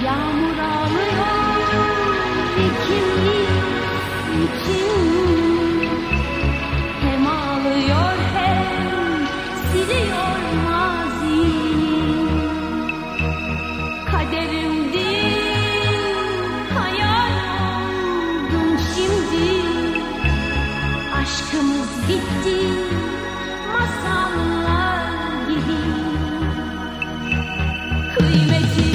Yağmur ağlıyor ikimiz için. Hem ağlıyor hem siliyor maziyi. Kaderimdi, hayal oldum şimdi. Aşkımız bitti, masallar gibi. Kıymetini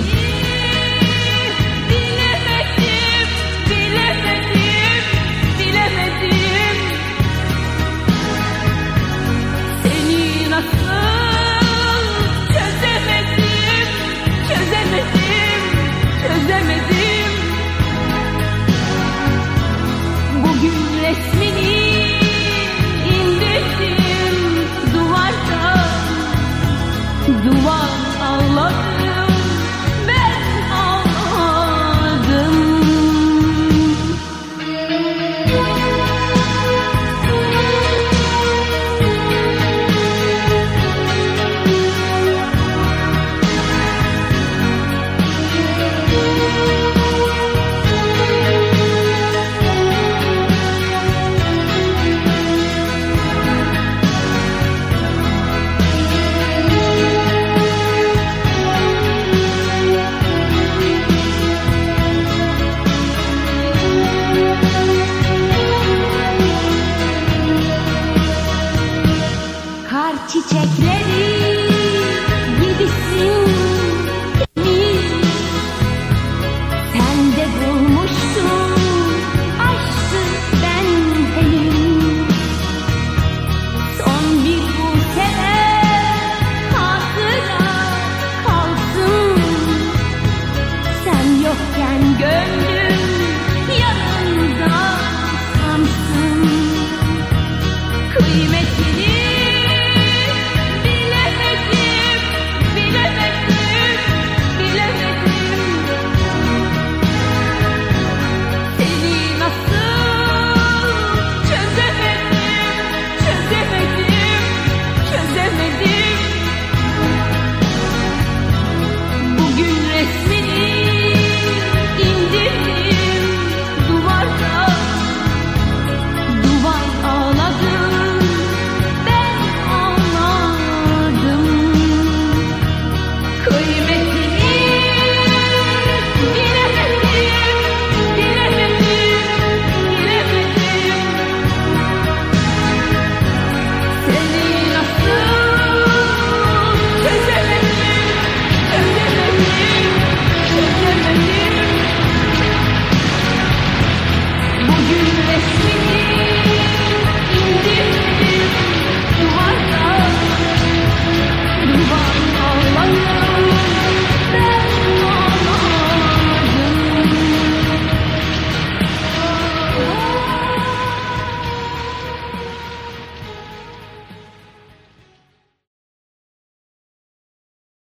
bilemedim, bilemedim, bilemedim. Seni nasıl çözemedim, çözemedim, çözemedim. Bugün resmini indirdim duvardan, duvar ağladım, ben ağladım. Kar çiçekleri gibisin temiz. Sen de bulmuşsun aşkı, ben henüz. Son bir buse hatıra kalsın. Sen yokken gönlüm yanında sansın. Kıymetini bilemedim, bilemedim, bilemedim. Seni nasıl çözemedim, çözemedim, çözemedim. Bugün resmini indirdim duvarda, duvar ağladım, ben ağladım. Kıymetini